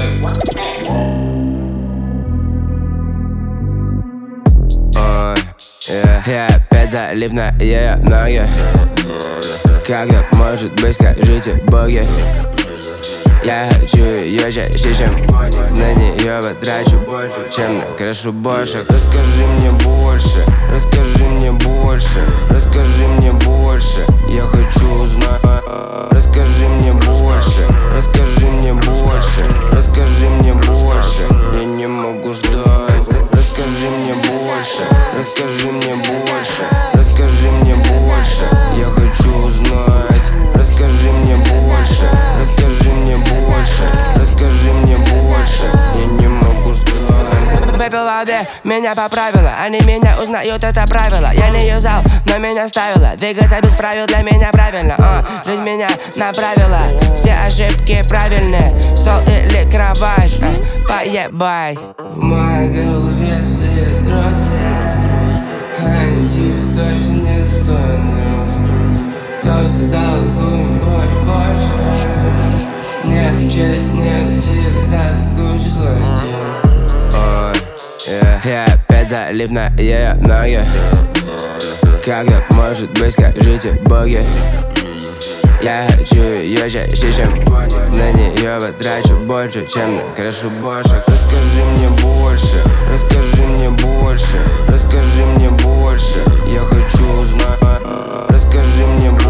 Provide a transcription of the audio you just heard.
Я опять залип на ее ноги. Как так может быть, скажите боги? Я хочу ее чаще, чем на нее потрачу больше, чем на крышу бошек. Расскажи мне больше, расскажи мне больше, расскажи мне больше. Я хочу узнать. Расскажи мне больше, расскажи мне больше, расскажи мне больше. Я не могу ждать. Расскажи мне больше, расскажи мне больше, расскажи мне больше. Я хочу узнать. Расскажи мне больше, расскажи мне больше, расскажи мне больше. Я не могу ждать. Выпил воды, меня поправила. Они меня узнают, это правило. Я не юзал, но меня ставила. Двигаться без правил для меня правильно. Жизнь меня направила. Все ошибки правильные. Стол или кровать, поебать. В моей голове злые дроти. Они тебе точно не достойны. Кто создал хуй больше? Нет чести, нет силы за такую злость. Я опять залип на ее ноги. Как так может быть, скажите боги? Я хочу ее чаще, чем на нее потрачу больше, чем на крышу бошек. Расскажи мне больше, расскажи мне больше, расскажи мне больше. Я хочу узнать. Расскажи мне больше.